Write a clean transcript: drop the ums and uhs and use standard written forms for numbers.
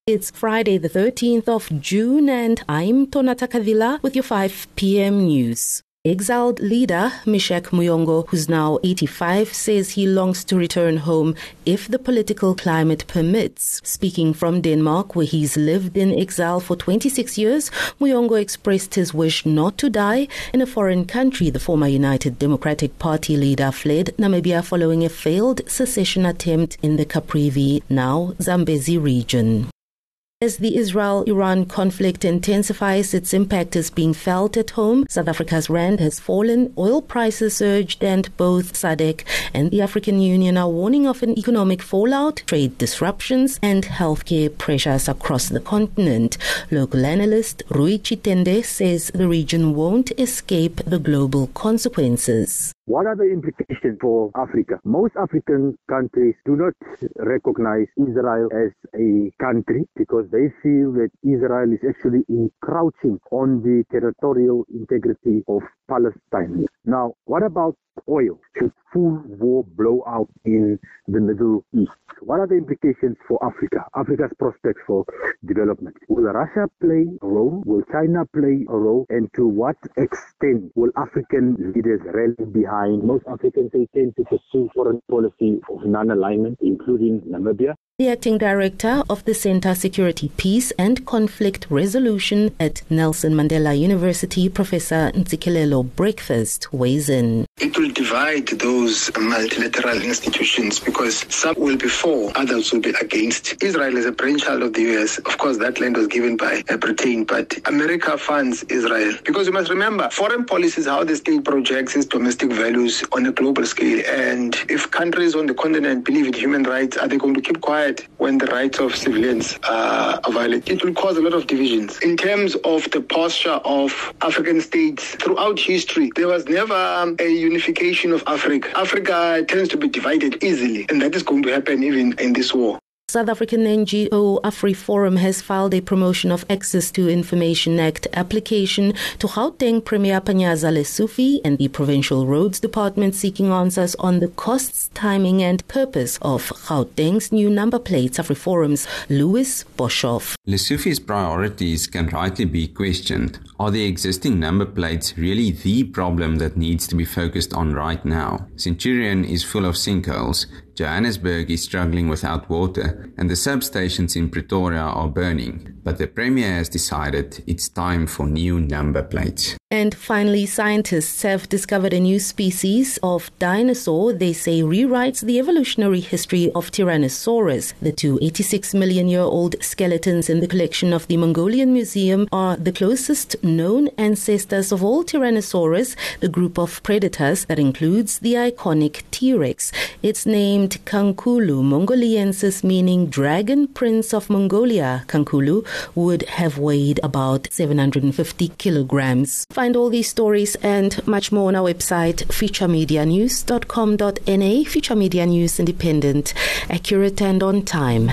It's Friday the 13th of June and I'm Tonata Kavila with your 5 p.m. news. Exiled leader Meshach Muyongo, who's now 85, says he longs to return home if the political climate permits. Speaking from Denmark, where he's lived in exile for 26 years, Muyongo expressed his wish not to die in a foreign country. The former United Democratic Party leader fled Namibia following a failed secession attempt in the Caprivi, now Zambezi region. As the Israel-Iran conflict intensifies, its impact is being felt at home. South Africa's rand has fallen, oil prices surged, and both SADC and the African Union are warning of an economic fallout, trade disruptions, and healthcare pressures across the continent. Local analyst Rui Chitende says the region won't escape the global consequences. What are the implications for Africa? Most African countries do not recognize Israel as a country because they feel that Israel is actually encroaching on the territorial integrity of Palestine. Now, what about oil? Should full war blow out in the Middle East? What are the implications for Africa? Africa's prospects for development. Will Russia play a role? Will China play a role? And to what extent will African leaders rally behind? Most Africans, they tend to pursue foreign policy of non-alignment, including Namibia. The acting director of the Center Security, Peace and Conflict Resolution at Nelson Mandela University, Professor Ntsikelelo Breakfast, weighs in. It will divide those multilateral institutions because some will be for, others will be against. Israel is a brainchild of the US. Of course, that land was given by Britain, but America funds Israel. Because you must remember, foreign policy is how the state projects its domestic values on a global scale. And if countries on the continent believe in human rights, are they going to keep quiet when the rights of civilians are violated? It will cause a lot of divisions. In terms of the posture of African states throughout history, there was never a unification of Africa. Africa tends to be divided easily, and that is going to happen even in this war. South African NGO AfriForum has filed a Promotion of Access to Information Act application to Gauteng Premier Panyaza Lesufi and the Provincial Roads Department, seeking answers on the costs, timing and purpose of Gauteng's new number plates. AfriForum's Louis Boshoff. Lesufi's priorities can rightly be questioned. Are the existing number plates really the problem that needs to be focused on right now? Centurion is full of sinkholes, Johannesburg is struggling without water, and the substations in Pretoria are burning. But the Premier has decided it's time for new number plates. And finally, scientists have discovered a new species of dinosaur they say rewrites the evolutionary history of Tyrannosaurus. The two 86-million-year-old skeletons in the collection of the Mongolian Museum are the closest known ancestors of all Tyrannosaurus, the group of predators that includes the iconic T-Rex. It's named Kankulu Mongoliensis, meaning Dragon Prince of Mongolia. Kankulu would have weighed about 750 kilograms. Find all these stories and much more on our website, futuremedianews.com.na. Future Media News, independent, accurate and on time.